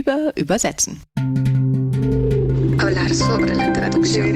über Übersetzen. Hablar sobre la traducción.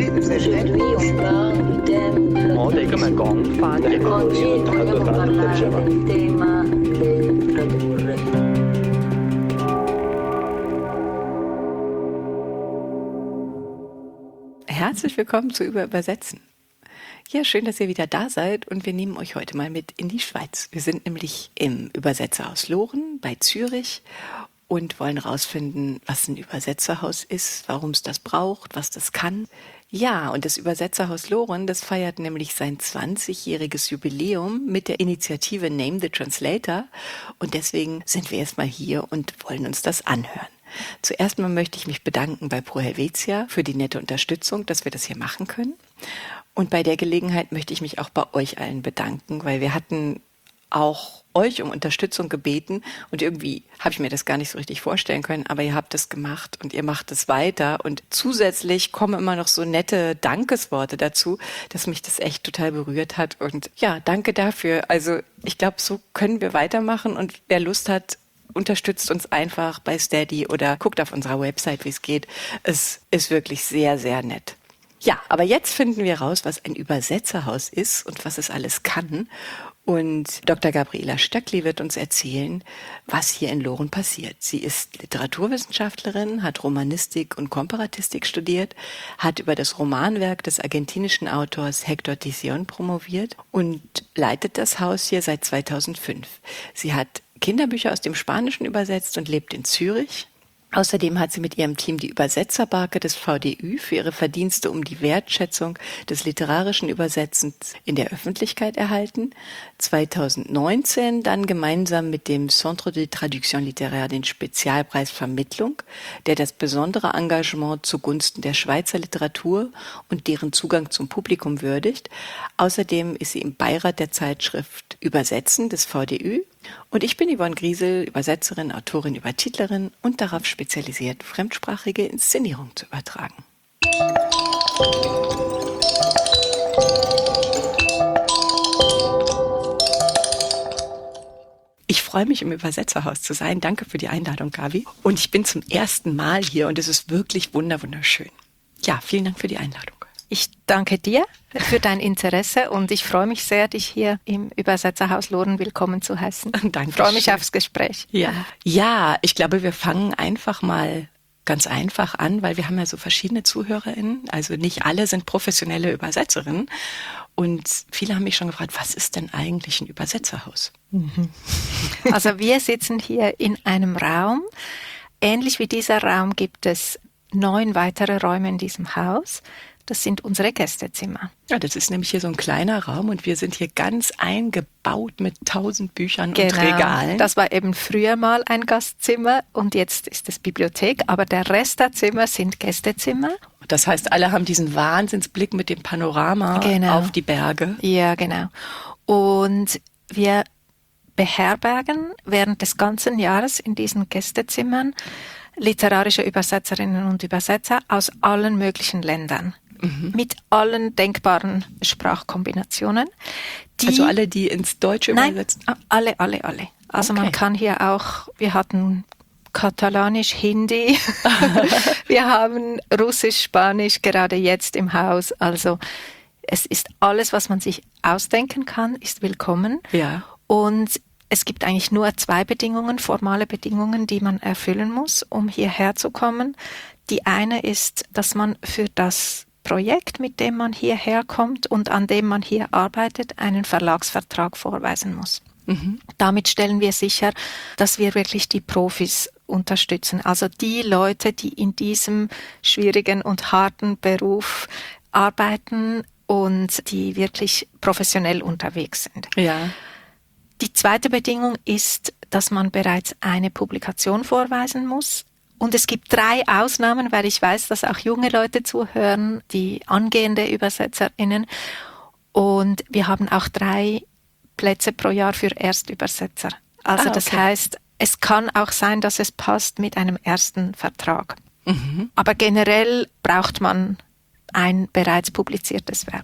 Herzlich willkommen zu Übersetzen. Ja, schön, dass ihr wieder da seid und wir nehmen euch heute mal mit in die Schweiz. Wir sind nämlich im Übersetzerhaus Loren bei Zürich und wollen herausfinden, was ein Übersetzerhaus ist, warum es das braucht, was das kann. Ja, und das Übersetzerhaus Loren, das feiert nämlich sein 20-jähriges Jubiläum mit der Initiative Name the Translator und deswegen sind wir erstmal hier und wollen uns das anhören. Zuerst mal möchte ich mich bedanken bei Pro Helvetia für die nette Unterstützung, dass wir das hier machen können. Und bei der Gelegenheit möchte ich mich auch bei euch allen bedanken, weil wir hatten auch euch um Unterstützung gebeten und irgendwie habe ich mir das gar nicht so richtig vorstellen können, aber ihr habt es gemacht und ihr macht es weiter und zusätzlich kommen immer noch so nette Dankesworte dazu, dass mich das echt total berührt hat und ja, danke dafür. Also ich glaube, so können wir weitermachen und wer Lust hat, unterstützt uns einfach bei Steady oder guckt auf unserer Website, wie es geht. Es ist wirklich sehr, sehr nett. Ja, aber jetzt finden wir raus, was ein Übersetzerhaus ist und was es alles kann. Und Dr. Gabriela Stöckli wird uns erzählen, was hier in Loren passiert. Sie ist Literaturwissenschaftlerin, hat Romanistik und Komparatistik studiert, hat über das Romanwerk des argentinischen Autors Héctor Tizón promoviert und leitet das Haus hier seit 2005. Sie hat Kinderbücher aus dem Spanischen übersetzt und lebt in Zürich. Außerdem hat sie mit ihrem Team die Übersetzerbarke des VDÜ für ihre Verdienste um die Wertschätzung des literarischen Übersetzens in der Öffentlichkeit erhalten. 2019 dann gemeinsam mit dem Centre de Traduction Littéraire den Spezialpreis Vermittlung, der das besondere Engagement zugunsten der Schweizer Literatur und deren Zugang zum Publikum würdigt. Außerdem ist sie im Beirat der Zeitschrift Übersetzen des VDÜ. Und ich bin Yvonne Griesel, Übersetzerin, Autorin, Übertitlerin und darauf spezialisiert, fremdsprachige Inszenierung zu übertragen. Ich freue mich, im Übersetzerhaus zu sein. Danke für die Einladung, Gabi. Und ich bin zum ersten Mal hier und es ist wirklich wunderschön. Ja, vielen Dank für die Einladung. Ich danke dir für dein Interesse und ich freue mich sehr, dich hier im Übersetzerhaus Loren willkommen zu heißen. Danke. Ich freue mich aufs Gespräch. Ja, ich glaube, wir fangen einfach mal ganz einfach an, weil wir haben ja so verschiedene ZuhörerInnen. Also nicht alle sind professionelle Übersetzerinnen. Und viele haben mich schon gefragt, was ist denn eigentlich ein Übersetzerhaus? Also wir sitzen hier in einem Raum. Ähnlich wie dieser Raum gibt es 9 weitere Räume in diesem Haus. Das sind unsere Gästezimmer. Ja, das ist nämlich hier so ein kleiner Raum und wir sind hier ganz eingebaut mit 1000 Büchern und Regalen. Das war eben früher mal ein Gastzimmer und jetzt ist es Bibliothek, aber der Rest der Zimmer sind Gästezimmer. Das heißt, alle haben diesen Wahnsinnsblick mit dem Panorama auf die Berge. Ja, genau. Und wir beherbergen während des ganzen Jahres in diesen Gästezimmern literarische Übersetzerinnen und Übersetzer aus allen möglichen Ländern. Mit allen denkbaren Sprachkombinationen. Also alle, die ins Deutsche übersetzen? Alle. Also man kann hier auch, wir hatten Katalanisch, Hindi, wir haben Russisch, Spanisch gerade jetzt im Haus. Also es ist alles, was man sich ausdenken kann, ist willkommen. Ja. Und es gibt eigentlich nur 2 Bedingungen, formale Bedingungen, die man erfüllen muss, um hierher zu kommen. Die eine ist, dass man für das Projekt, mit dem man hierher kommt und an dem man hier arbeitet, einen Verlagsvertrag vorweisen muss. Damit stellen wir sicher, dass wir wirklich die Profis unterstützen. Also die Leute, die in diesem schwierigen und harten Beruf arbeiten und die wirklich professionell unterwegs sind. Ja. Die zweite Bedingung ist, dass man bereits eine Publikation vorweisen muss. Und es gibt 3 Ausnahmen, weil ich weiß, dass auch junge Leute zuhören, die angehende ÜbersetzerInnen. Und wir haben auch 3 Plätze pro Jahr für Erstübersetzer. Also das heißt, es kann auch sein, dass es passt mit einem ersten Vertrag. Aber generell braucht man ein bereits publiziertes Werk.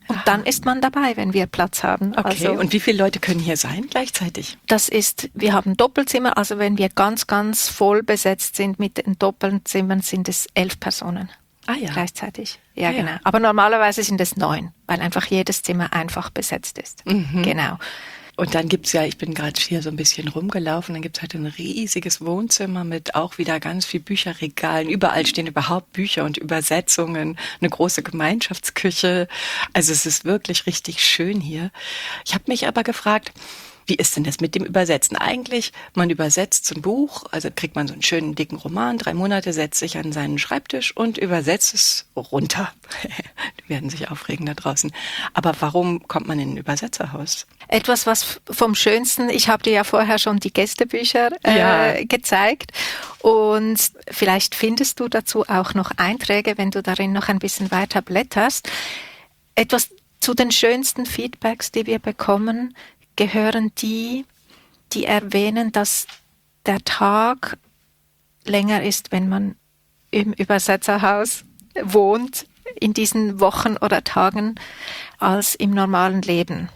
Und dann ist man dabei, wenn wir Platz haben. Okay, Also, und wie viele Leute können hier sein gleichzeitig? wir haben Doppelzimmer, also wenn wir ganz, ganz voll besetzt sind mit den Doppelzimmern, sind es 11 Personen. Ah ja. Gleichzeitig. Ja, Ah, ja. genau. Aber normalerweise sind es 9, weil einfach jedes Zimmer einfach besetzt ist. Genau. Und dann gibt's ja, ich bin gerade hier so ein bisschen rumgelaufen, dann gibt's halt ein riesiges Wohnzimmer mit auch wieder ganz viel Bücherregalen. Überall stehen überhaupt Bücher und Übersetzungen, eine große Gemeinschaftsküche. Also es ist wirklich richtig schön hier. Ich habe mich aber gefragt, wie ist denn das mit dem Übersetzen? Eigentlich, man übersetzt so ein Buch, also kriegt man so einen schönen dicken Roman, 3 Monate, setzt sich an seinen Schreibtisch und übersetzt es runter. Die werden sich aufregen da draußen. Aber warum kommt man in ein Übersetzerhaus? Etwas, was vom Schönsten, ich habe dir ja vorher schon die Gästebücher gezeigt und vielleicht findest du dazu auch noch Einträge, wenn du darin noch ein bisschen weiter blätterst. Etwas zu den schönsten Feedbacks, die wir bekommen, gehören die erwähnen, dass der Tag länger ist, wenn man im Übersetzerhaus wohnt, in diesen Wochen oder Tagen, als im normalen Leben.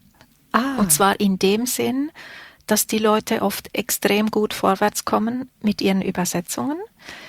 Und zwar in dem Sinn, dass die Leute oft extrem gut vorwärts kommen mit ihren Übersetzungen.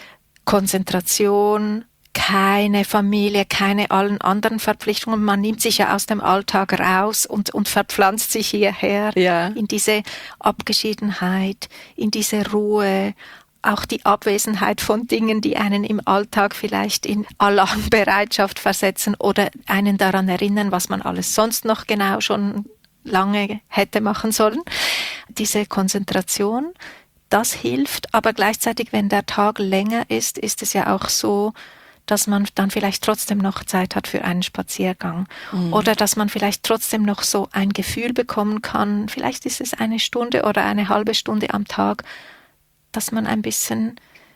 Konzentration, keine Familie, keine allen anderen Verpflichtungen. Man nimmt sich ja aus dem Alltag raus und verpflanzt sich hierher in diese Abgeschiedenheit, in diese Ruhe, auch die Abwesenheit von Dingen, die einen im Alltag vielleicht in Alarmbereitschaft versetzen oder einen daran erinnern, was man alles sonst noch genau schon lange hätte machen sollen. Diese Konzentration, das hilft, aber gleichzeitig, wenn der Tag länger ist es ja auch so, dass man dann vielleicht trotzdem noch Zeit hat für einen Spaziergang oder dass man vielleicht trotzdem noch so ein Gefühl bekommen kann, vielleicht ist es 1 Stunde oder eine halbe Stunde am Tag, dass man ein bisschen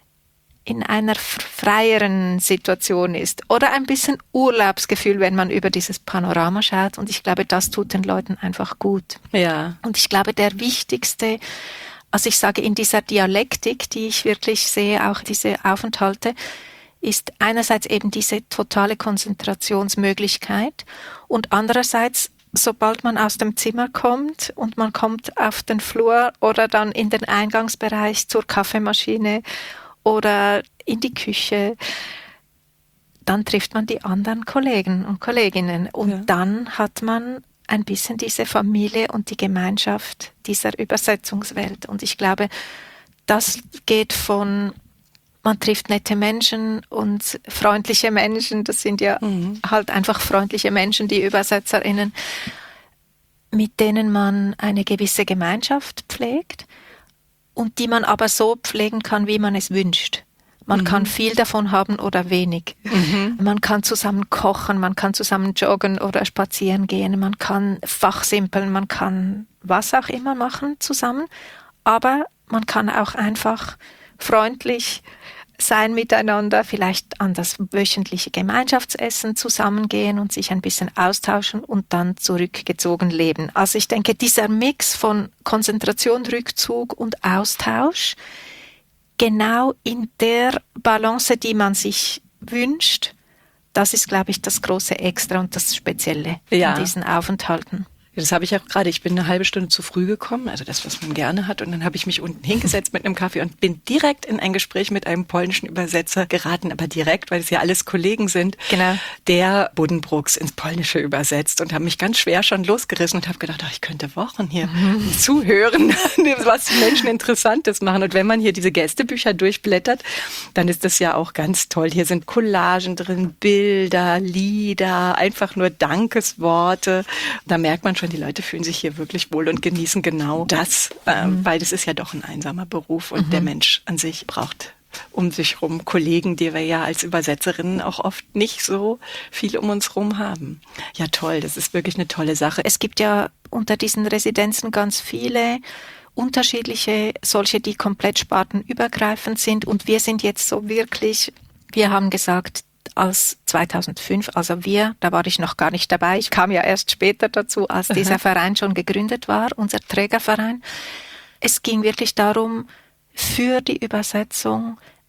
in einer freieren Situation ist oder ein bisschen Urlaubsgefühl, wenn man über dieses Panorama schaut, und ich glaube, das tut den Leuten einfach gut. Ja. Und ich glaube, der wichtigste, also ich sage in dieser Dialektik, die ich wirklich sehe, auch diese Aufenthalte, ist einerseits eben diese totale Konzentrationsmöglichkeit und andererseits, sobald man aus dem Zimmer kommt und man kommt auf den Flur oder dann in den Eingangsbereich zur Kaffeemaschine oder in die Küche, dann trifft man die anderen Kollegen und Kolleginnen und dann hat man ein bisschen diese Familie und die Gemeinschaft dieser Übersetzungswelt. Und ich glaube, das geht von man trifft nette Menschen und freundliche Menschen, das sind ja halt einfach freundliche Menschen, die ÜbersetzerInnen, mit denen man eine gewisse Gemeinschaft pflegt und die man aber so pflegen kann, wie man es wünscht. Man kann viel davon haben oder wenig. Man kann zusammen kochen, man kann zusammen joggen oder spazieren gehen, man kann fachsimpeln, man kann was auch immer machen zusammen, aber man kann auch einfach freundlich sein miteinander, vielleicht an das wöchentliche Gemeinschaftsessen zusammengehen und sich ein bisschen austauschen und dann zurückgezogen leben. Also ich denke, dieser Mix von Konzentration, Rückzug und Austausch, genau in der Balance, die man sich wünscht, das ist, glaube ich, das große Extra und das Spezielle in diesen Aufenthalten. Das habe ich auch gerade. Ich bin eine halbe Stunde zu früh gekommen, also das, was man gerne hat. Und dann habe ich mich unten hingesetzt mit einem Kaffee und bin direkt in ein Gespräch mit einem polnischen Übersetzer geraten, aber direkt, weil es ja alles Kollegen sind, der Buddenbrooks ins Polnische übersetzt und habe mich ganz schwer schon losgerissen und habe gedacht, ich könnte Wochen hier zuhören, was die Menschen Interessantes machen. Und wenn man hier diese Gästebücher durchblättert, dann ist das ja auch ganz toll. Hier sind Collagen drin, Bilder, Lieder, einfach nur Dankesworte. Da merkt man schon, die Leute fühlen sich hier wirklich wohl und genießen genau das, weil das ist ja doch ein einsamer Beruf und der Mensch an sich braucht um sich herum Kollegen, die wir ja als Übersetzerinnen auch oft nicht so viel um uns herum haben. Ja, toll, das ist wirklich eine tolle Sache. Es gibt ja unter diesen Residenzen ganz viele unterschiedliche, solche, die komplett spartenübergreifend sind und wir sind jetzt so wirklich, wir haben gesagt, als 2005, also da war ich noch gar nicht dabei, ich kam ja erst später dazu, als dieser Verein schon gegründet war, unser Trägerverein. Es ging wirklich darum, für die Übersetzung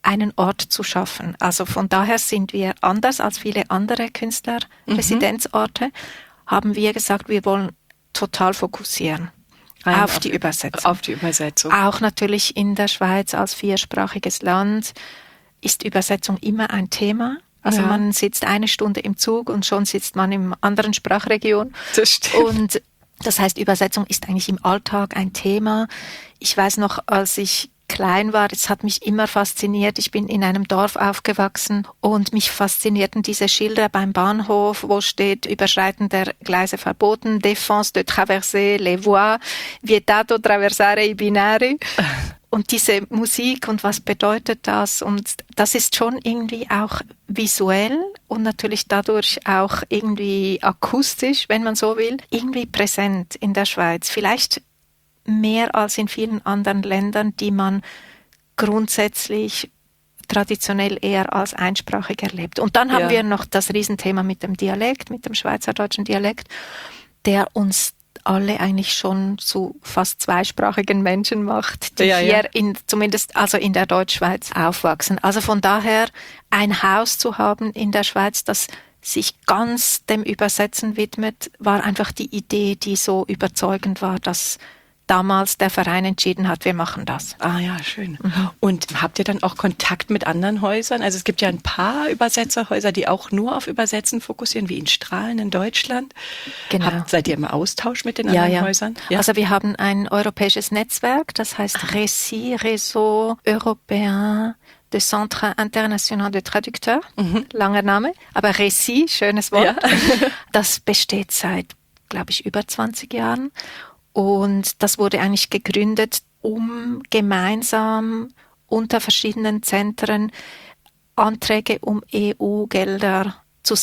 einen Ort zu schaffen. Also von daher sind wir anders als viele andere Künstlerresidenzorte, haben wir gesagt, wir wollen total fokussieren auf die Übersetzung. Auf die Übersetzung. Auch natürlich in der Schweiz als viersprachiges Land ist Übersetzung immer ein Thema. Also man sitzt 1 Stunde im Zug und schon sitzt man in anderen Sprachregion. Das stimmt. Und das heißt, Übersetzung ist eigentlich im Alltag ein Thema. Ich weiß noch, als ich klein war, das hat mich immer fasziniert. Ich bin in einem Dorf aufgewachsen und mich faszinierten diese Schilder beim Bahnhof, wo steht, Überschreiten der Gleise verboten, Défense de traverser les voies, vietato traversare i binari. Und diese Musik und was bedeutet das? Und das ist schon irgendwie auch visuell und natürlich dadurch auch irgendwie akustisch, wenn man so will, irgendwie präsent in der Schweiz. Vielleicht mehr als in vielen anderen Ländern, die man grundsätzlich traditionell eher als einsprachig erlebt. Und dann haben wir noch das Riesenthema mit dem Dialekt, mit dem schweizerdeutschen Dialekt, der uns alle eigentlich schon zu fast zweisprachigen Menschen macht, die hier zumindest also in der Deutschschweiz aufwachsen. Also von daher ein Haus zu haben in der Schweiz, das sich ganz dem Übersetzen widmet, war einfach die Idee, die so überzeugend war, dass damals der Verein entschieden hat, wir machen das. Ah ja, schön. Und habt ihr dann auch Kontakt mit anderen Häusern? Also es gibt ja ein paar Übersetzerhäuser, die auch nur auf Übersetzen fokussieren, wie in Strahlen in Deutschland. Genau. Seid ihr im Austausch mit den anderen Häusern? Ja. Also wir haben ein europäisches Netzwerk, das heißt Réseau Européen de Centre International de Traducteurs. Langer Name, aber Récit, schönes Wort. Ja. Das besteht seit, glaube ich, über 20 Jahren. Und das wurde eigentlich gegründet, um gemeinsam unter verschiedenen Zentren Anträge um EU-Gelder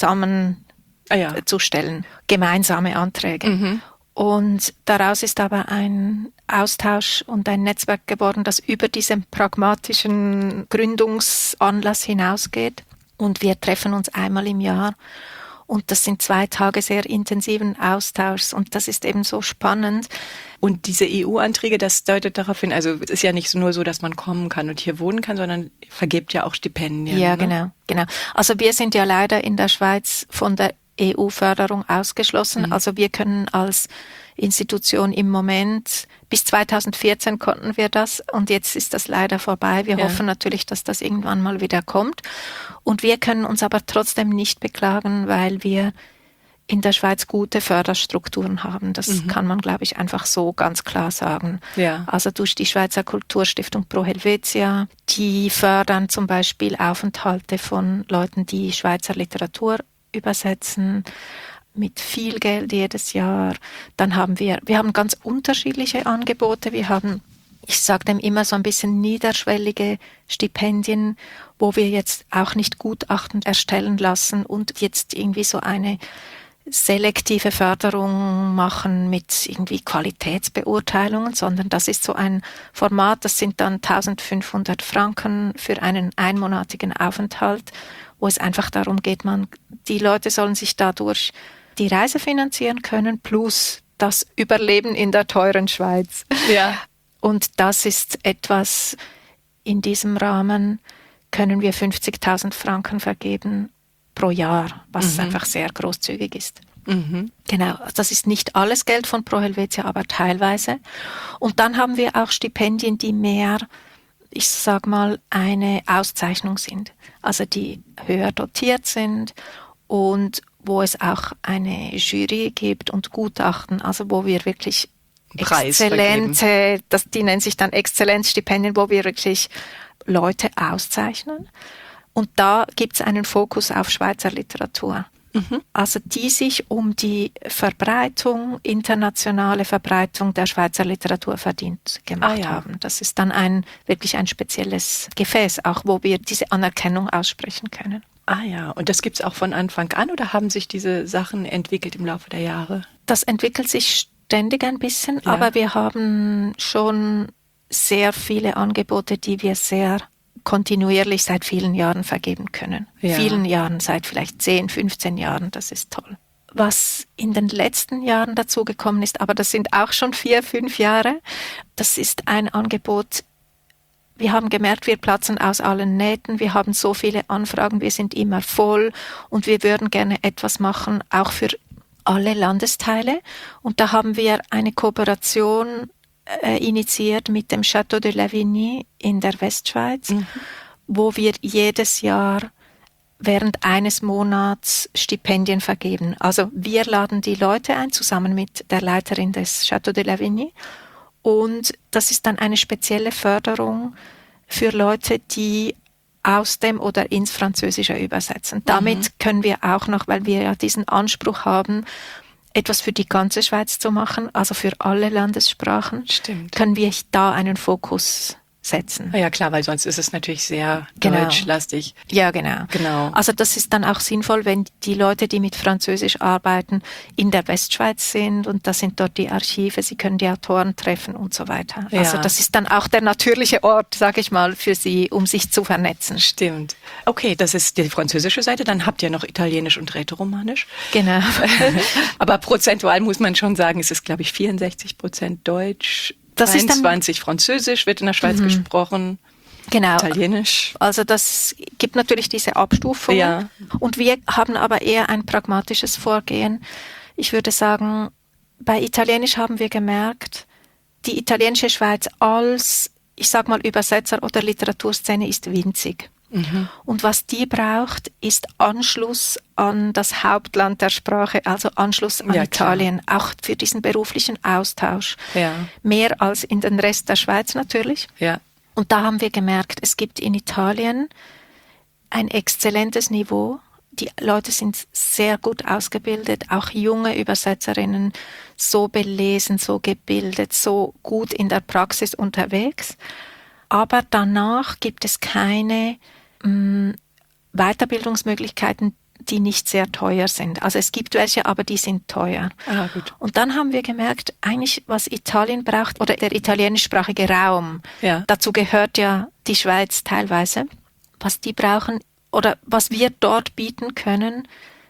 zusammenzustellen. Gemeinsame Anträge. Und daraus ist aber ein Austausch und ein Netzwerk geworden, das über diesen pragmatischen Gründungsanlass hinausgeht. Und wir treffen uns einmal im Jahr. Und das sind 2 Tage sehr intensiven Austauschs und das ist eben so spannend. Und diese EU-Anträge, das deutet darauf hin, also es ist ja nicht nur so, dass man kommen kann und hier wohnen kann, sondern vergibt ja auch Stipendien. Ja, ne? Genau. Also wir sind ja leider in der Schweiz von der EU-Förderung ausgeschlossen. Also wir können als Institution im Moment, bis 2014 konnten wir das und jetzt ist das leider vorbei. Wir hoffen natürlich, dass das irgendwann mal wieder kommt. Und wir können uns aber trotzdem nicht beklagen, weil wir in der Schweiz gute Förderstrukturen haben. Das kann man, glaube ich, einfach so ganz klar sagen. Ja. Also durch die Schweizer Kulturstiftung Pro Helvetia, die fördern zum Beispiel Aufenthalte von Leuten, die Schweizer Literatur übersetzen, mit viel Geld jedes Jahr. Dann haben wir haben ganz unterschiedliche Angebote. Wir haben, ich sage dem immer so ein bisschen niederschwellige Stipendien, wo wir jetzt auch nicht Gutachten erstellen lassen und jetzt irgendwie so eine selektive Förderung machen mit irgendwie Qualitätsbeurteilungen, sondern das ist so ein Format, das sind dann 1.500 Franken für einen einmonatigen Aufenthalt, wo es einfach darum geht, die Leute sollen sich dadurch die Reise finanzieren können, plus das Überleben in der teuren Schweiz. Ja. Und das ist etwas, in diesem Rahmen können wir 50.000 Franken vergeben pro Jahr, was einfach sehr großzügig ist. Genau, das ist nicht alles Geld von Pro Helvetia, aber teilweise. Und dann haben wir auch Stipendien, die mehr, ich sag mal, eine Auszeichnung sind. Also die höher dotiert sind und wo es auch eine Jury gibt und Gutachten, also wo wir wirklich exzellente, die nennen sich dann Exzellenzstipendien, wo wir wirklich Leute auszeichnen. Und da gibt es einen Fokus auf Schweizer Literatur. Also die sich um die internationale Verbreitung der Schweizer Literatur verdient gemacht haben. Das ist dann wirklich ein spezielles Gefäß, auch wo wir diese Anerkennung aussprechen können. Ah ja, und das gibt's auch von Anfang an oder haben sich diese Sachen entwickelt im Laufe der Jahre? Das entwickelt sich ständig ein bisschen, aber wir haben schon sehr viele Angebote, die wir sehr kontinuierlich seit vielen Jahren vergeben können. Ja. Vielen Jahren, seit vielleicht 10, 15 Jahren, das ist toll. Was in den letzten Jahren dazugekommen ist, aber das sind auch schon 4, 5 Jahre, das ist ein Angebot, wir haben gemerkt, wir platzen aus allen Nähten, wir haben so viele Anfragen, wir sind immer voll und wir würden gerne etwas machen, auch für alle Landesteile. Und da haben wir eine Kooperation initiiert mit dem Château de Lavigny in der Westschweiz, wo wir jedes Jahr während eines Monats Stipendien vergeben. Also wir laden die Leute ein, zusammen mit der Leiterin des Château de Lavigny. Und das ist dann eine spezielle Förderung für Leute, die aus dem oder ins Französische übersetzen. Damit können wir auch noch, weil wir ja diesen Anspruch haben, etwas für die ganze Schweiz zu machen, also für alle Landessprachen, können wir da einen Fokus setzen. Ja klar, weil sonst ist es natürlich sehr deutschlastig. Ja, genau. Also das ist dann auch sinnvoll, wenn die Leute, die mit Französisch arbeiten, in der Westschweiz sind und da sind dort die Archive, sie können die Autoren treffen und so weiter. Ja. Also das ist dann auch der natürliche Ort, sage ich mal, für sie, um sich zu vernetzen. Stimmt. Okay, das ist die französische Seite, dann habt ihr noch Italienisch und Rätoromanisch. Genau. Aber prozentual muss man schon sagen, es ist, glaube ich, 64% Deutsch, 23 Französisch wird in der Schweiz gesprochen. Genau. Italienisch. Also das gibt natürlich diese Abstufungen. Ja. Und wir haben aber eher ein pragmatisches Vorgehen. Ich würde sagen, bei Italienisch haben wir gemerkt, die italienische Schweiz als, ich sag mal, Übersetzer oder Literaturszene ist winzig. Und was die braucht, ist Anschluss an das Hauptland der Sprache, also Anschluss an Italien, auch für diesen beruflichen Austausch. Ja. Mehr als in den Rest der Schweiz natürlich. Ja. Und da haben wir gemerkt, es gibt in Italien ein exzellentes Niveau. Die Leute sind sehr gut ausgebildet, auch junge Übersetzerinnen, so belesen, so gebildet, so gut in der Praxis unterwegs. Aber danach gibt es keine Weiterbildungsmöglichkeiten, die nicht sehr teuer sind. Also es gibt welche, aber die sind teuer. Ah, gut. Und dann haben wir gemerkt, eigentlich was Italien braucht, oder der italienischsprachige Raum, dazu gehört ja die Schweiz teilweise, was die brauchen oder was wir dort bieten können,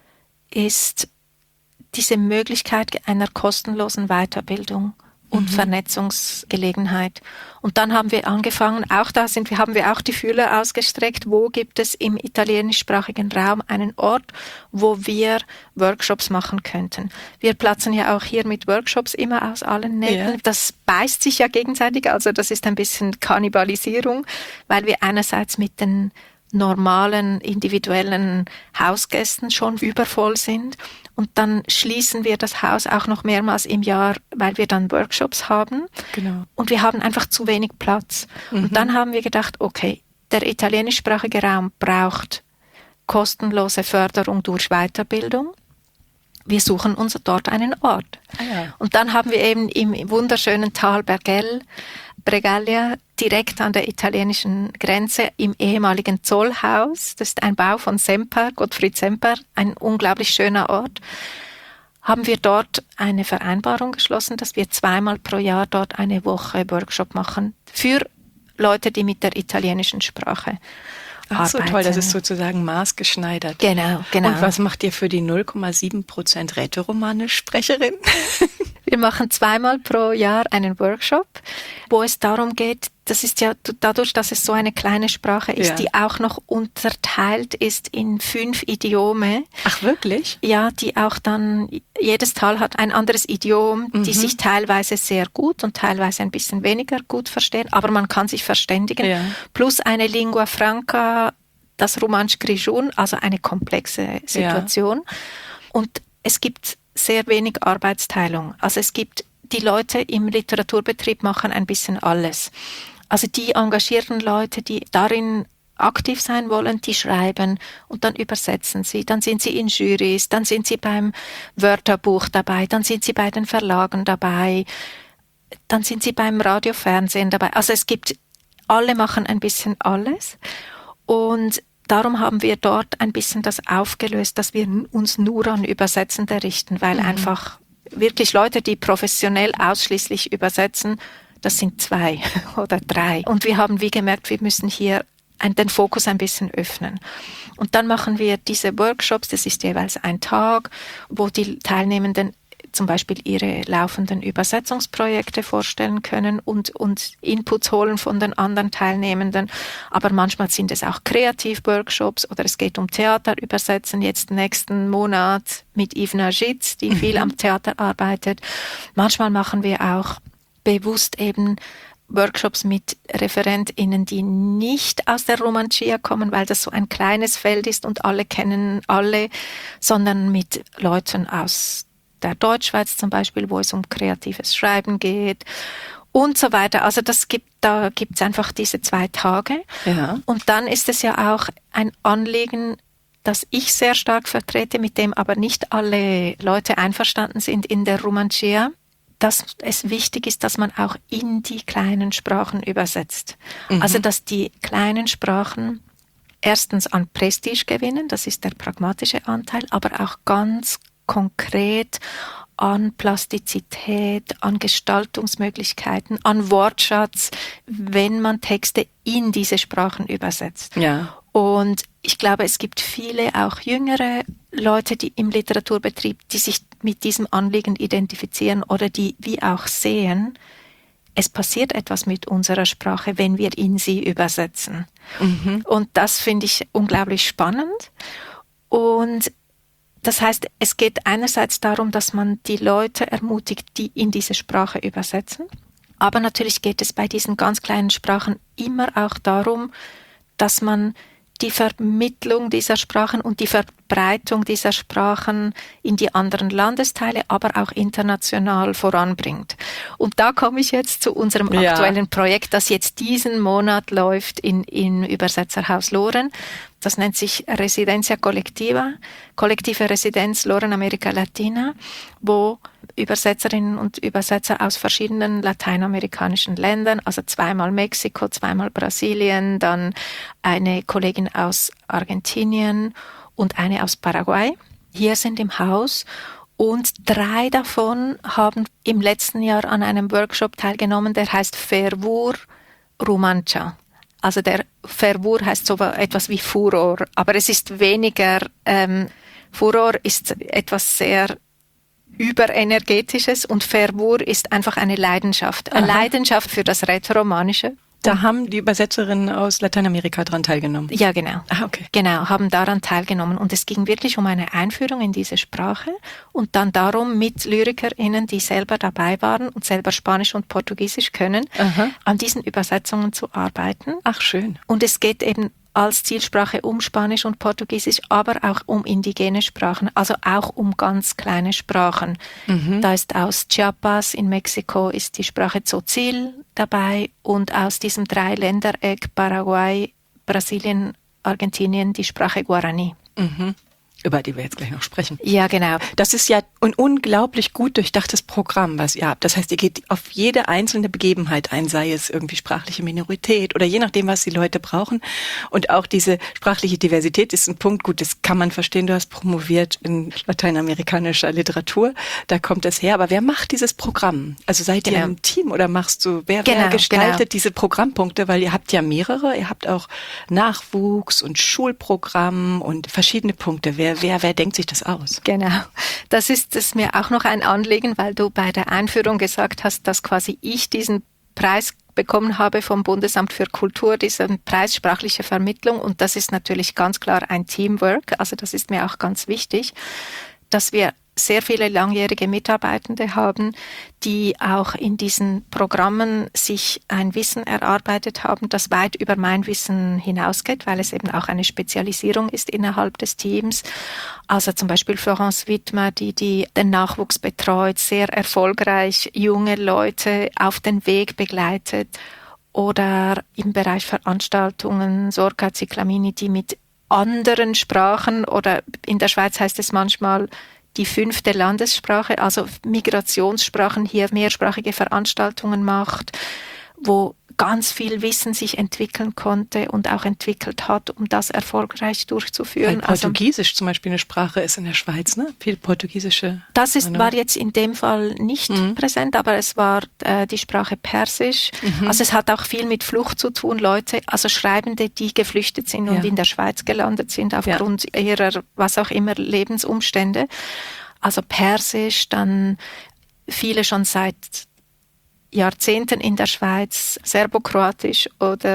ist diese Möglichkeit einer kostenlosen Weiterbildung und Vernetzungsgelegenheit. Und dann haben wir angefangen, haben wir auch die Fühler ausgestreckt, wo gibt es im italienischsprachigen Raum einen Ort, wo wir Workshops machen könnten. Wir platzen ja auch hier mit Workshops immer aus allen Nähten. Ja. Das beißt sich ja gegenseitig, also das ist ein bisschen Kannibalisierung, weil wir einerseits mit den normalen, individuellen Hausgästen schon übervoll sind. Und dann schließen wir das Haus auch noch mehrmals im Jahr, weil wir dann Workshops haben. Genau. Und wir haben einfach zu wenig Platz. Und dann haben wir gedacht, okay, der italienischsprachige Raum braucht kostenlose Förderung durch Weiterbildung. Wir suchen uns dort einen Ort. Ah, ja. Und dann haben wir eben im wunderschönen Tal Bregaglia, direkt an der italienischen Grenze im ehemaligen Zollhaus, das ist ein Bau von Semper, Gottfried Semper, ein unglaublich schöner Ort, haben wir dort eine Vereinbarung geschlossen, dass wir 2-mal pro Jahr dort eine Woche Workshop machen für Leute, die mit der italienischen Sprache Ach so, toll, das ist sozusagen maßgeschneidert. Genau. Und was macht ihr für die 0,7% Rätoromanisch-Sprecherin? Wir machen 2-mal pro Jahr einen Workshop, wo es darum geht, das ist ja dadurch, dass es so eine kleine Sprache ist, die auch noch unterteilt ist in 5 Idiome. Ach, wirklich? Ja, die auch dann, jedes Tal hat ein anderes Idiom, die sich teilweise sehr gut und teilweise ein bisschen weniger gut verstehen, aber man kann sich verständigen. Ja. Plus eine Lingua Franca, das Romansch-Grischun, also eine komplexe Situation. Ja. Und es gibt sehr wenig Arbeitsteilung. Also es gibt die Leute im Literaturbetrieb machen ein bisschen alles. Also die engagierten Leute, die darin aktiv sein wollen, die schreiben und dann übersetzen sie. Dann sind sie in Jurys, dann sind sie beim Wörterbuch dabei, dann sind sie bei den Verlagen dabei, dann sind sie beim Radio, Fernsehen dabei. Also alle machen ein bisschen alles. Und darum haben wir dort ein bisschen das aufgelöst, dass wir uns nur an Übersetzende richten, weil einfach wirklich Leute, die professionell ausschließlich übersetzen, das sind 2 oder 3. Und wir haben wie gemerkt, wir müssen hier den Fokus ein bisschen öffnen. Und dann machen wir diese Workshops, das ist jeweils ein Tag, wo die Teilnehmenden zum Beispiel ihre laufenden Übersetzungsprojekte vorstellen können und Inputs holen von den anderen Teilnehmenden. Aber manchmal sind es auch Kreativworkshops oder es geht um Theaterübersetzen. Jetzt nächsten Monat mit Yves Najitz, die viel am Theater arbeitet. Manchmal machen wir auch bewusst eben Workshops mit ReferentInnen, die nicht aus der Romancia kommen, weil das so ein kleines Feld ist und alle kennen alle, sondern mit Leuten aus der Deutschschweiz zum Beispiel, wo es um kreatives Schreiben geht und so weiter. Also da gibt's einfach diese 2 Tage. Ja. Und dann ist es ja auch ein Anliegen, das ich sehr stark vertrete, mit dem aber nicht alle Leute einverstanden sind in der Romancia, dass es wichtig ist, dass man auch in die kleinen Sprachen übersetzt. Also dass die kleinen Sprachen erstens an Prestige gewinnen, das ist der pragmatische Anteil, aber auch ganz konkret an Plastizität, an Gestaltungsmöglichkeiten, an Wortschatz, wenn man Texte in diese Sprachen übersetzt. Ja. Und ich glaube, es gibt viele, auch jüngere Leute, die im Literaturbetrieb, die sich mit diesem Anliegen identifizieren oder die wie auch sehen, es passiert etwas mit unserer Sprache, wenn wir in sie übersetzen. Und das finde ich unglaublich spannend. Und das heißt, es geht einerseits darum, dass man die Leute ermutigt, die in diese Sprache übersetzen. Aber natürlich geht es bei diesen ganz kleinen Sprachen immer auch darum, dass man die Vermittlung dieser Sprachen und die Verbreitung dieser Sprachen in die anderen Landesteile, aber auch international voranbringt. Und da komme ich jetzt zu unserem aktuellen Projekt, das jetzt diesen Monat läuft in Übersetzerhaus Loren. Das nennt sich Residencia Colectiva, kollektive Residenz Loren Amerika Latina, wo Übersetzerinnen und Übersetzer aus verschiedenen lateinamerikanischen Ländern, also 2-mal Mexiko, 2-mal Brasilien, dann eine Kollegin aus Argentinien und eine aus Paraguay, hier sind im Haus. Und 3 davon haben im letzten Jahr an einem Workshop teilgenommen, der heißt Fervor Romancia. Also der Fervor heißt so etwas wie Furor, aber es ist weniger, Furor ist etwas sehr Überenergetisches und Fervor ist einfach eine Leidenschaft. Eine Leidenschaft für das Rätoromanische. Da haben die Übersetzerinnen aus Lateinamerika dran teilgenommen. Ja, genau. Ah, okay. Genau, haben daran teilgenommen. Und es ging wirklich um eine Einführung in diese Sprache und dann darum, mit LyrikerInnen, die selber dabei waren und selber Spanisch und Portugiesisch können, an diesen Übersetzungen zu arbeiten. Ach, schön. Und es geht eben als Zielsprache um Spanisch und Portugiesisch, aber auch um indigene Sprachen, also auch um ganz kleine Sprachen. Da ist aus Chiapas in Mexiko ist die Sprache Tzotzil dabei und aus diesem 3-Ländereck Paraguay, Brasilien, Argentinien die Sprache Guarani. Über die wir jetzt gleich noch sprechen. Ja, genau. Das ist ja ein unglaublich gut durchdachtes Programm, was ihr habt. Das heißt, ihr geht auf jede einzelne Begebenheit ein, sei es irgendwie sprachliche Minorität oder je nachdem, was die Leute brauchen. Und auch diese sprachliche Diversität ist ein Punkt, gut, das kann man verstehen. Du hast promoviert in lateinamerikanischer Literatur, da kommt es her. Aber wer macht dieses Programm? Also seid ihr ein Team oder wer gestaltet diese Programmpunkte? Weil ihr habt ja mehrere, ihr habt auch Nachwuchs und Schulprogramm und verschiedene Punkte. Wer denkt sich das aus? Genau. Das ist mir auch noch ein Anliegen, weil du bei der Einführung gesagt hast, dass quasi ich diesen Preis bekommen habe vom Bundesamt für Kultur, diesen Preis sprachliche Vermittlung. Und das ist natürlich ganz klar ein Teamwork. Also das ist mir auch ganz wichtig, dass wir sehr viele langjährige Mitarbeitende haben, die auch in diesen Programmen sich ein Wissen erarbeitet haben, das weit über mein Wissen hinausgeht, weil es eben auch eine Spezialisierung ist innerhalb des Teams. Also zum Beispiel Florence Wittmer, die den Nachwuchs betreut, sehr erfolgreich junge Leute auf den Weg begleitet. Oder im Bereich Veranstaltungen Sorka Ziclamini, die mit anderen Sprachen oder in der Schweiz heißt es manchmal die 5. Landessprache, also Migrationssprachen, hier mehrsprachige Veranstaltungen macht, wo ganz viel Wissen sich entwickeln konnte und auch entwickelt hat, um das erfolgreich durchzuführen. Weil Portugiesisch zum Beispiel eine Sprache ist in der Schweiz, ne? Viel portugiesische. Das war jetzt in dem Fall nicht präsent, aber es war die Sprache Persisch. Also es hat auch viel mit Flucht zu tun, Leute, also Schreibende, die geflüchtet sind und in der Schweiz gelandet sind aufgrund ihrer, was auch immer, Lebensumstände. also Persisch, dann viele schon seit Jahrzehnten in der Schweiz, Serbokroatisch oder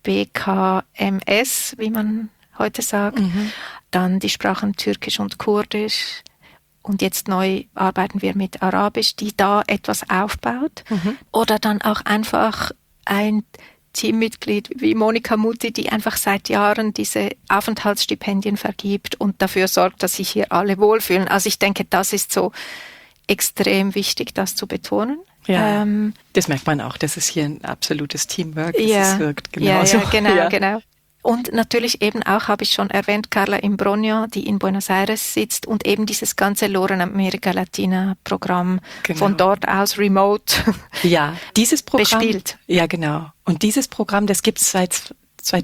BKMS, wie man heute sagt. Dann die Sprachen Türkisch und Kurdisch. Und jetzt neu arbeiten wir mit Arabisch, die da etwas aufbaut. Oder dann auch einfach ein Teammitglied wie Monika Mutti, die einfach seit Jahren diese Aufenthaltsstipendien vergibt und dafür sorgt, dass sich hier alle wohlfühlen. Also ich denke, das ist so extrem wichtig, das zu betonen. Ja, das merkt man auch. Das ist hier ein absolutes Teamwork. Es wirkt genauso. Genau. Und natürlich eben auch, habe ich schon erwähnt, Carla Imbrogno, die in Buenos Aires sitzt und eben dieses ganze Loren America Latina Programm von dort aus remote dieses Programm bespielt. Ja, genau. Und dieses Programm, das gibt es seit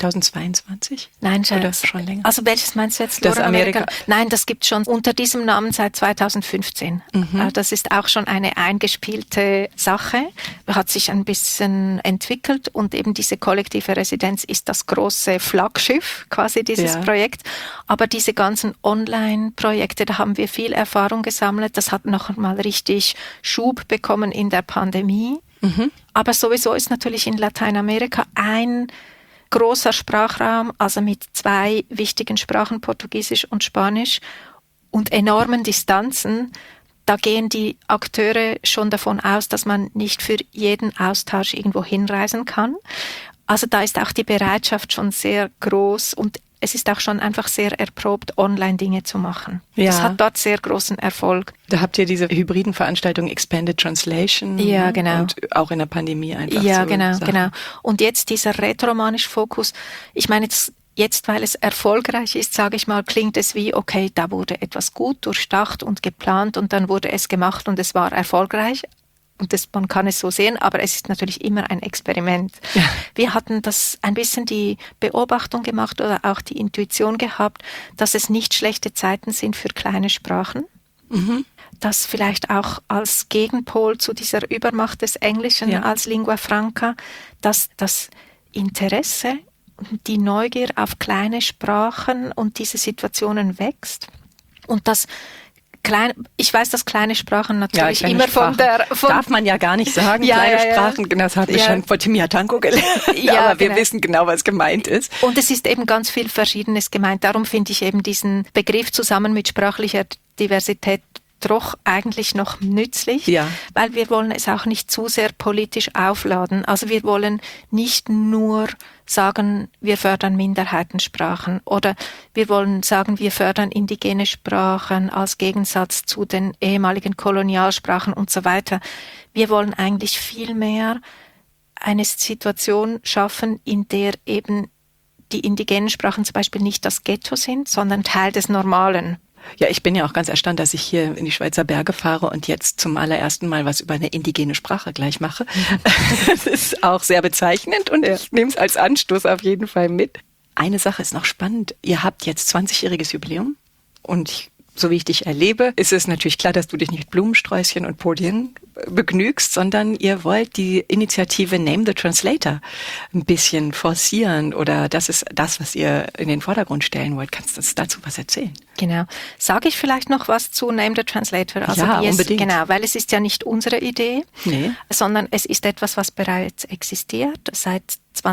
2022? Nein, oder schon länger? Also welches meinst du jetzt? Das Amerika? Nein, das gibt es schon unter diesem Namen seit 2015. Also das ist auch schon eine eingespielte Sache, hat sich ein bisschen entwickelt und eben diese kollektive Residenz ist das große Flaggschiff quasi dieses Projekt. Aber diese ganzen Online-Projekte, da haben wir viel Erfahrung gesammelt. Das hat noch mal richtig Schub bekommen in der Pandemie. Aber sowieso ist natürlich in Lateinamerika ein großer Sprachraum, also mit 2 wichtigen Sprachen, Portugiesisch und Spanisch, und enormen Distanzen. Da gehen die Akteure schon davon aus, dass man nicht für jeden Austausch irgendwo hinreisen kann. Also da ist auch die Bereitschaft schon sehr groß und es ist auch schon einfach sehr erprobt, online Dinge zu machen. Das hat dort sehr großen Erfolg. Da habt ihr diese hybriden Veranstaltungen Expanded Translation. Ja, genau. Und auch in der Pandemie einfach. Ja, genau. Und jetzt dieser rätoromanische Fokus, ich meine jetzt, weil es erfolgreich ist, sage ich mal, klingt es wie, okay, da wurde etwas gut durchdacht und geplant und dann wurde es gemacht und es war erfolgreich. Und man kann es so sehen, aber es ist natürlich immer ein Experiment. Ja. Wir hatten das ein bisschen die Beobachtung gemacht oder auch die Intuition gehabt, dass es nicht schlechte Zeiten sind für kleine Sprachen. Das vielleicht auch als Gegenpol zu dieser Übermacht des Englischen als Lingua Franca, dass das Interesse und die Neugier auf kleine Sprachen und diese Situationen wächst. Und das ich weiß, dass kleine Sprachen natürlich immer von darf man ja gar nicht sagen, kleine Sprachen, das habe ich schon von Timia Tanko gelernt, aber wir wissen genau, was gemeint ist. Und es ist eben ganz viel Verschiedenes gemeint, darum finde ich eben diesen Begriff zusammen mit sprachlicher Diversität doch eigentlich noch nützlich, weil wir wollen es auch nicht zu sehr politisch aufladen. Also wir wollen nicht nur sagen, wir fördern Minderheitensprachen oder wir wollen sagen, wir fördern indigene Sprachen als Gegensatz zu den ehemaligen Kolonialsprachen und so weiter. Wir wollen eigentlich viel mehr eine Situation schaffen, in der eben die indigenen Sprachen zum Beispiel nicht das Ghetto sind, sondern Teil des Normalen. Ja, ich bin ja auch ganz erstaunt, dass ich hier in die Schweizer Berge fahre und jetzt zum allerersten Mal was über eine indigene Sprache gleich mache. Das ist auch sehr bezeichnend und ich nehme es als Anstoß auf jeden Fall mit. Eine Sache ist noch spannend. Ihr habt jetzt 20-jähriges Jubiläum und so wie ich dich erlebe, ist es natürlich klar, dass du dich nicht mit Blumensträußchen und Podien begnügst, sondern ihr wollt die Initiative Name the Translator ein bisschen forcieren oder das ist das, was ihr in den Vordergrund stellen wollt. Kannst du uns dazu was erzählen? Genau. Sage ich vielleicht noch was zu Name the Translator? Also ja, unbedingt. Genau, weil es ist ja nicht unsere Idee, sondern es ist etwas, was bereits existiert. Seit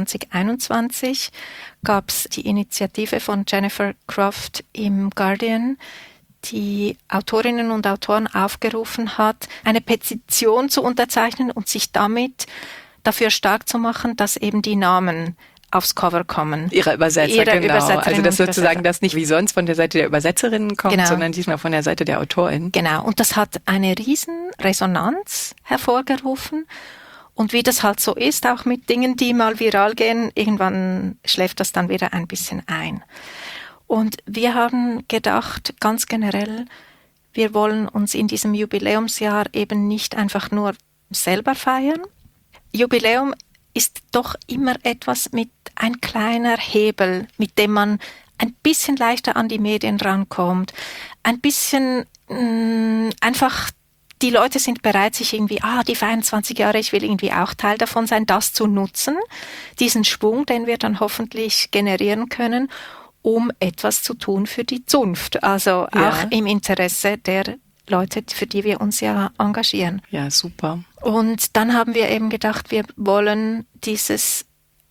2021 gab es die Initiative von Jennifer Croft im Guardian, die Autorinnen und Autoren aufgerufen hat, eine Petition zu unterzeichnen und sich damit dafür stark zu machen, dass eben die Namen aufs Cover kommen. Ihrer Übersetzer, genau. Also das sozusagen das nicht wie sonst von der Seite der Übersetzerinnen kommt, sondern diesmal von der Seite der Autorin. Genau, und das hat eine riesen Resonanz hervorgerufen. Und wie das halt so ist, auch mit Dingen, die mal viral gehen, irgendwann schläft das dann wieder ein bisschen ein. Und wir haben gedacht, ganz generell, wir wollen uns in diesem Jubiläumsjahr eben nicht einfach nur selber feiern. Jubiläum ist doch immer etwas mit ein kleiner Hebel, mit dem man ein bisschen leichter an die Medien rankommt, ein bisschen einfach die Leute sind bereit, sich irgendwie, die feiern 20 Jahre, ich will irgendwie auch Teil davon sein, das zu nutzen, diesen Schwung, den wir dann hoffentlich generieren können, um etwas zu tun für die Zunft, also auch im Interesse der Leute, für die wir uns ja engagieren. Ja, super. Und dann haben wir eben gedacht, wir wollen dieses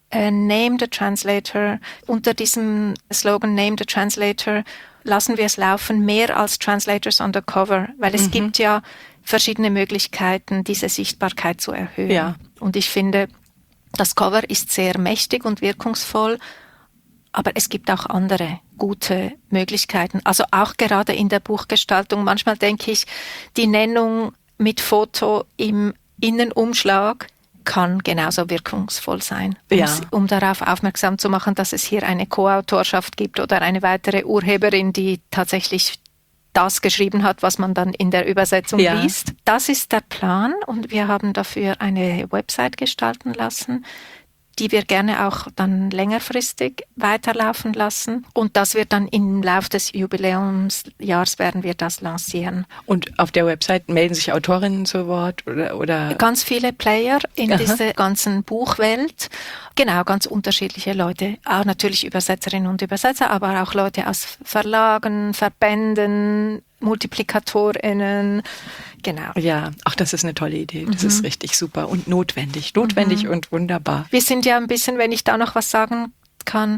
Name the Translator, unter diesem Slogan Name the Translator lassen wir es laufen, mehr als Translators on the Cover, weil es gibt ja verschiedene Möglichkeiten, diese Sichtbarkeit zu erhöhen. Ja. Und ich finde, das Cover ist sehr mächtig und wirkungsvoll, aber es gibt auch andere gute Möglichkeiten. Also auch gerade in der Buchgestaltung. Manchmal denke ich, die Nennung mit Foto im Innenumschlag kann genauso wirkungsvoll sein, um darauf aufmerksam zu machen, dass es hier eine Co-Autorschaft gibt oder eine weitere Urheberin, die tatsächlich das geschrieben hat, was man dann in der Übersetzung liest. Das ist der Plan und wir haben dafür eine Website gestalten lassen, die wir gerne auch dann längerfristig weiterlaufen lassen. Und das wird dann im Laufe des Jubiläumsjahrs werden wir das lancieren. Und auf der Website melden sich Autorinnen zu Wort oder? Ganz viele Player in dieser ganzen Buchwelt. Genau, ganz unterschiedliche Leute. Auch natürlich Übersetzerinnen und Übersetzer, aber auch Leute aus Verlagen, Verbänden, MultiplikatorInnen. Genau. Ja, auch das ist eine tolle Idee. Das ist richtig super und notwendig. Notwendig und wunderbar. Wir sind ja ein bisschen, wenn ich da noch was sagen kann,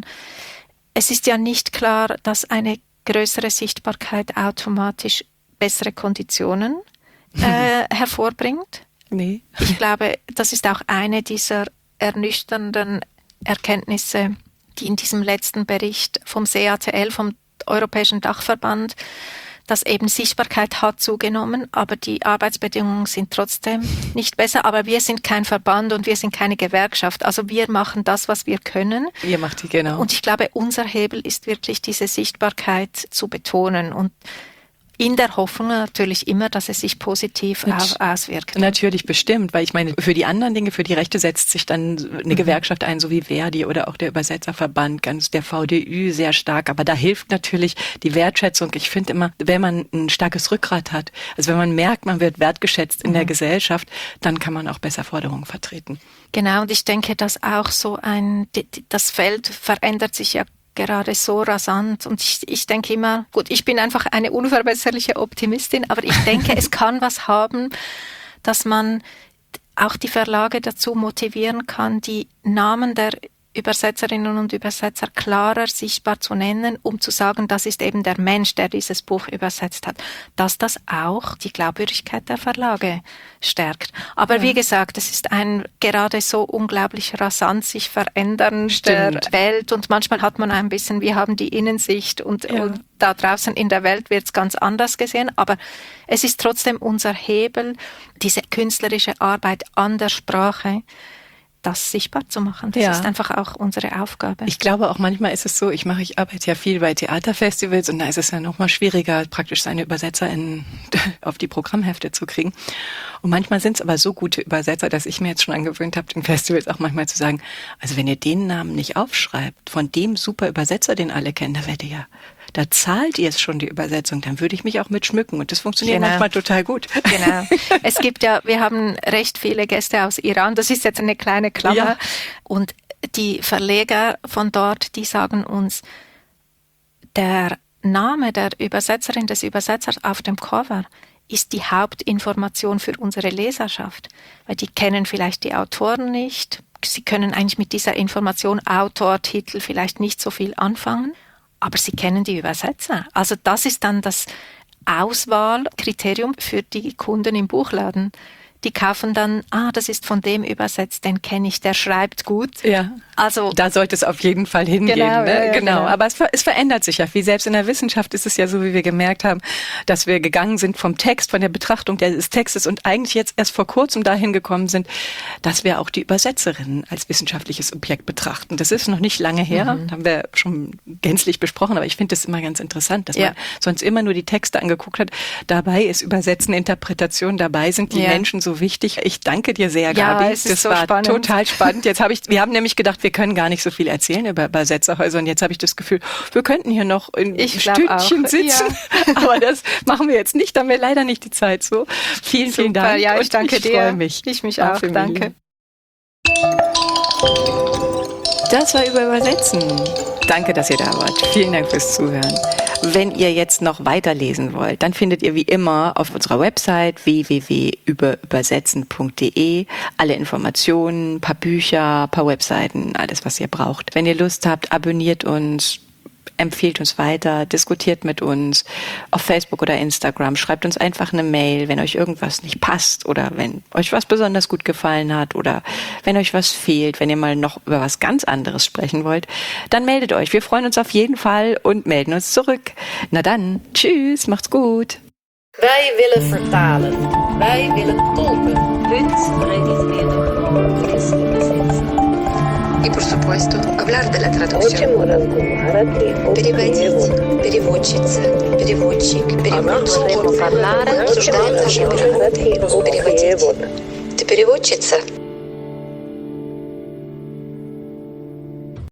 es ist ja nicht klar, dass eine größere Sichtbarkeit automatisch bessere Konditionen hervorbringt. Nee. Ich glaube, das ist auch eine dieser ernüchternden Erkenntnisse, die in diesem letzten Bericht vom CATL, vom Europäischen Dachverband, dass eben Sichtbarkeit hat zugenommen, aber die Arbeitsbedingungen sind trotzdem nicht besser. Aber wir sind kein Verband und wir sind keine Gewerkschaft. Also wir machen das, was wir können. Ihr macht die, genau. Und ich glaube, unser Hebel ist wirklich, diese Sichtbarkeit zu betonen und in der Hoffnung natürlich immer, dass es sich positiv auswirkt. Natürlich, bestimmt, weil ich meine, für die anderen Dinge, für die Rechte setzt sich dann eine Gewerkschaft ein, so wie Verdi oder auch der Übersetzerverband, ganz der VDÜ sehr stark. Aber da hilft natürlich die Wertschätzung. Ich finde immer, wenn man ein starkes Rückgrat hat, also wenn man merkt, man wird wertgeschätzt in der Gesellschaft, dann kann man auch besser Forderungen vertreten. Genau, und ich denke, dass auch so das Feld verändert sich ja gerade so rasant und ich denke immer, gut, ich bin einfach eine unverbesserliche Optimistin, aber ich denke, es kann was haben, dass man auch die Verlage dazu motivieren kann, die Namen der Übersetzerinnen und Übersetzer klarer sichtbar zu nennen, um zu sagen, das ist eben der Mensch, der dieses Buch übersetzt hat, dass das auch die Glaubwürdigkeit der Verlage stärkt. Aber wie gesagt, es ist ein gerade so unglaublich rasant sich verändernde Welt und manchmal hat man ein bisschen, wir haben die Innensicht und da draußen in der Welt wird es ganz anders gesehen, aber es ist trotzdem unser Hebel, diese künstlerische Arbeit an der Sprache, das sichtbar zu machen. Das ist einfach auch unsere Aufgabe. Ich glaube auch manchmal ist es so, ich arbeite ja viel bei Theaterfestivals und da ist es ja noch mal schwieriger, praktisch seine Übersetzer auf die Programmhefte zu kriegen. Und manchmal sind es aber so gute Übersetzer, dass ich mir jetzt schon angewöhnt habe, den Festivals auch manchmal zu sagen, also wenn ihr den Namen nicht aufschreibt, von dem super Übersetzer, den alle kennen, da zahlt ihr es schon die Übersetzung, dann würde ich mich auch mit schmücken. Und das funktioniert manchmal total gut. Genau. Es gibt wir haben recht viele Gäste aus Iran. Das ist jetzt eine kleine Klammer. Ja. Und die Verleger von dort, die sagen uns, der Name der Übersetzerin, des Übersetzers auf dem Cover ist die Hauptinformation für unsere Leserschaft. Weil die kennen vielleicht die Autoren nicht. Sie können eigentlich mit dieser Information, Autor, Titel vielleicht nicht so viel anfangen. Aber sie kennen die Übersetzer. Also das ist dann das Auswahlkriterium für die Kunden im Buchladen. Die kaufen dann, das ist von dem übersetzt, den kenne ich, der schreibt gut. Ja, also da sollte es auf jeden Fall hingehen. Genau, ne? Genau. Aber es verändert sich ja viel. Selbst in der Wissenschaft ist es ja so, wie wir gemerkt haben, dass wir gegangen sind vom Text, von der Betrachtung des Textes und eigentlich jetzt erst vor kurzem dahin gekommen sind, dass wir auch die Übersetzerinnen als wissenschaftliches Objekt betrachten. Das ist noch nicht lange her, haben wir schon gänzlich besprochen, aber ich finde das immer ganz interessant, dass man sonst immer nur die Texte angeguckt hat. Dabei ist Übersetzen, Interpretation, dabei sind die Menschen so wichtig. Ich danke dir sehr, Gabi. Das war spannend. Total spannend. Wir haben nämlich gedacht, wir können gar nicht so viel erzählen über Übersetzerhäuser und jetzt habe ich das Gefühl, wir könnten hier noch ein Stündchen sitzen, aber das machen wir jetzt nicht, da haben wir leider nicht die Zeit so. Vielen Dank. Ja, ich danke dir. Ich freue mich. Ich mich auch, danke. Das war Übersetzen. Danke, dass ihr da wart. Vielen Dank fürs Zuhören. Wenn ihr jetzt noch weiterlesen wollt, dann findet ihr wie immer auf unserer Website www.übersetzen.de alle Informationen, ein paar Bücher, ein paar Webseiten, alles, was ihr braucht. Wenn ihr Lust habt, abonniert uns, empfehlt uns weiter, diskutiert mit uns auf Facebook oder Instagram, schreibt uns einfach eine Mail, wenn euch irgendwas nicht passt oder wenn euch was besonders gut gefallen hat oder wenn euch was fehlt, wenn ihr mal noch über was ganz anderes sprechen wollt, dann meldet euch. Wir freuen uns auf jeden Fall und melden uns zurück. Na dann, tschüss, macht's gut. Wij willen vertalen. Wij willen tolken. И, por supuesto, hablar de la traducción. Переводить, переводчица, переводчик, переводчики. Обсуждать наши переводы. Переводить. Ты переводчица?